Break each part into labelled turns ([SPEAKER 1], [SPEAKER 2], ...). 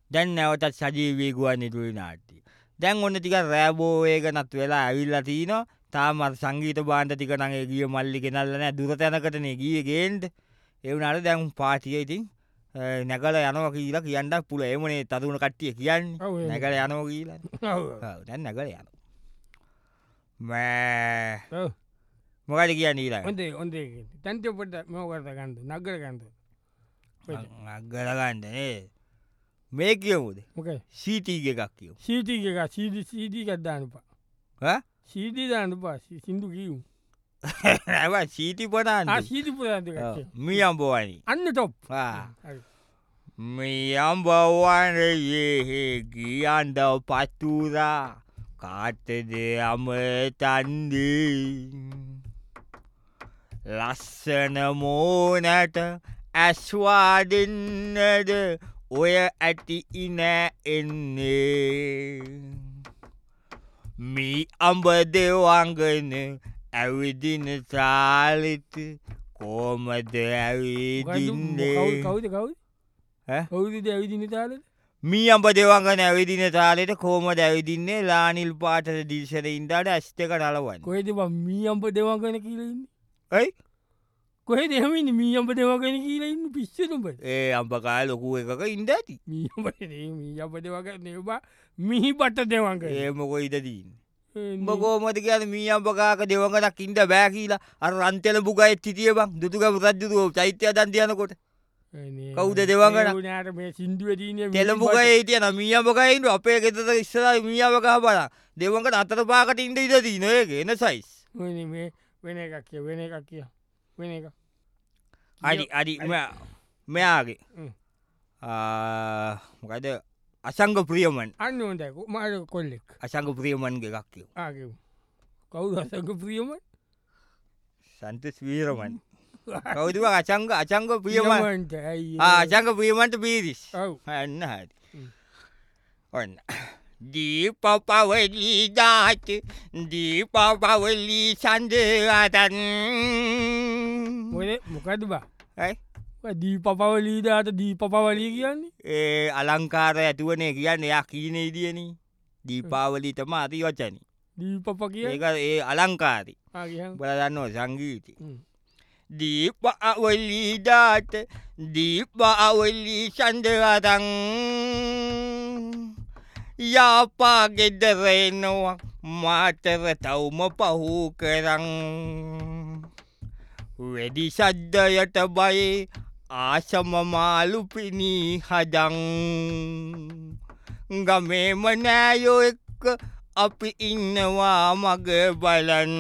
[SPEAKER 1] දැන් නැවතත් සජීවී ගුවන්විදුලි නාට්‍ය. දැන් ඔන්න ටිකක් රෑබෝ වේගනත් වෙලා ඇවිල්ලා තිනවා. තාම අර සංගීත භාණ්ඩ ටික නම් ඒ ගිය මල්ලි ගෙනල්ලා නැහැ. දුර තැනකටනේ ගියේ ගේන්න. ඒ වුණාට දැන් පාටිය ඉතින් නැගලා යනවා කියලා කියන්නත් පුළුවන්. එමුනේ තරුණ කට්ටිය කියන්නේ. නැගලා යනවා කියලා. ඔව්. දැන් නැගලා යනවා. මෑ.
[SPEAKER 2] ඔව්.
[SPEAKER 1] මොකද කියන්නේ ඊළඟ?
[SPEAKER 2] හොඳේ. තන්ති පොඩ්ඩක් මොකද ගන්න. නගර ගන්න.
[SPEAKER 1] නගලා ගන්න නේ. මේ කියමුද?
[SPEAKER 2] මොකද?
[SPEAKER 1] සීටි එකක් කියමු.
[SPEAKER 2] සීටි එක සීටි එකක් දාන්න එපා.
[SPEAKER 1] ඈ?
[SPEAKER 2] සීටි දාන්න එපා. සින්දු කියමු.
[SPEAKER 1] නෑ සීටි පොඩාන්න.
[SPEAKER 2] සීටි පුරාන්ද එකක්.
[SPEAKER 1] මියම්බෝවනි.
[SPEAKER 2] අන්න ටොප්.
[SPEAKER 1] හරි. මියම්බෝවනේ කියන්න පතුරා කාටද අමතන්නේ ලස්සන මෝනට ඇස්වාදින්නද ඔය ඇති ඉනෑ එන්නේ මී අඹ දෙවංගන ඇවිදින තාලෙත කෝමද ඇවිදින්නේ
[SPEAKER 2] කවුද කවුද ඇවිදින තාලෙත
[SPEAKER 1] මී අඹ දෙවංගන ඇවිදින තාලෙට කෝමද ඇවිදින්නේ ලානිල් පාටට දිල්සර ඉන්දාට ඇස් දෙක නලවන්න
[SPEAKER 2] කොහෙද මී අඹ දෙවංගන කියලා ඉන්නේ
[SPEAKER 1] ඇයි
[SPEAKER 2] කොහෙද එහෙම මී අඹ දෙවංගන කියලා ඉන්නේ පිස්සුද උඹ
[SPEAKER 1] ඒ අඹ කාය ලොකු එකක ඉන්න ඇති
[SPEAKER 2] මී අඹ දෙවංගන නෙවෙයි මිහි බට දෙවංගන
[SPEAKER 1] ඒ මොකෝ ඉඳ තියෙන්නේ උඹ කොහොමද කියන්නේ මී අඹ කාක දෙවංගනක් ඉන්න බෑ කියලා අර රන්තෙල බුගයෙත් හිටියේ බං දුටුගැමු රජුගේ චෛත්‍ය හදන් තියනකොට කවුද දෙවංගන
[SPEAKER 2] උනාට මේ සින්දුවේ තියෙන
[SPEAKER 1] තෙලඹු ගහේ හිටියන මී අඹ ගහේ ඉන්න අපේ ගෙදර ඉස්සරහා මී අඹ ගහ බලන්න දෙවංගන අතර පාකට ඉන්න ඉඳ තියෙන ඒක එන සයිස්
[SPEAKER 2] මේ වෙන එකක් කිය වෙන එක
[SPEAKER 1] අඩි මෙයාගේ මොකද අසංග ප්‍රියමන්
[SPEAKER 2] අන්න හොඳයි මාර කොල්ලෙක්
[SPEAKER 1] අසංග ප්‍රියමන්ගේ එකක් කියමු
[SPEAKER 2] ආ කවුද අසංග ප්‍රියමන්
[SPEAKER 1] සන්තස් වීරමන් කවුද අචංග ප්‍රියමන් අචංග ප්‍රියමන්ට පීරිස් අන්න හරි ඔන්න දීපපවලි දාත දීපපවලි සඳ අතන්
[SPEAKER 2] මොකද බා දීපපවලී දාත දීපපවලී කියන්නේ
[SPEAKER 1] ඒ අලංකාර ඇතුවනේ කියන්න එයා කීනේ දියන දීපාවලි තම අති වචන
[SPEAKER 2] දීපප කිය
[SPEAKER 1] ඒක ඒ අලංකාරි බලදන්නවා සංගීති දීපවලි දාත දීපවලි සඳ අතන් යාපා ගෙදරෙනවා මාතර තවුම පහු කරං වෙඩි සද්දයට බයි ආසම මාළු පිණී හදං ගමේම නෑයෝ එක්ක අපි ඉන්නවා මග බලන්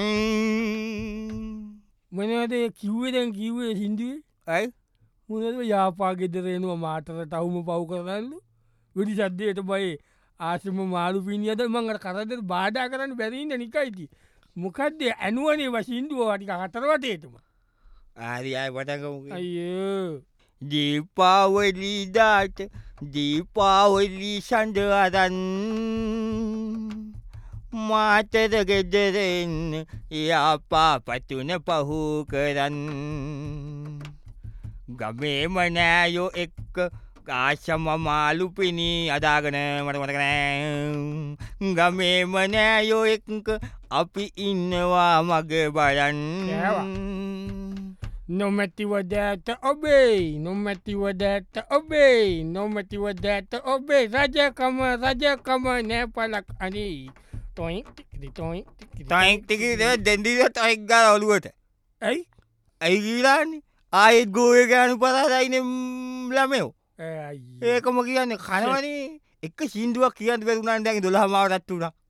[SPEAKER 2] මොනවද කිව්වෙදැන් කිව්වේ සිින්දුවේ
[SPEAKER 1] ඇයි
[SPEAKER 2] මුදව යාපා ගෙදරෙනවා මාතර තවුම පව් කරන්න වෙඩි සද්දයට බයි ආසම මාළු පිණියද මඟට කරදර බාධා කරන්න බැරිීට නිකයිති මොකක්ද ඇනුවනේ වසින්දුව වටික හතරවටේතුම
[SPEAKER 1] ආරියයි පටකමු
[SPEAKER 2] අය
[SPEAKER 1] දීපාවලීදාට දීපාවලී සඳවරන් මාතර ගෙදරෙන් යාපා පතුන පහු කරන් ගමේම නෑයෝ එක්ක ආශම මාළු පිණී අදාගන මට මටකනෑ ගමේම නෑයෝ එක්ක අපි ඉන්නවා මග බලන්
[SPEAKER 2] නොමැතිවදඇත ඔබේ නොමැතිවදඇත ඔබේ නොමැතිවදඇත ඔබේ රජකම නෑ පලක් අනේ
[SPEAKER 1] තයික්ටික දෙදිට අයික් ගා ඔලුවට
[SPEAKER 2] ඇයි
[SPEAKER 1] ඇයි ගීලාන්නේ ආයෙත් ගෝය ගෑනු පරාදයින ළමයෝ ඒකම කියන්න කනවනේ එක සිින්දුවක් කියන්න වැරුණන් දැන් 12 මාවටත් වුණා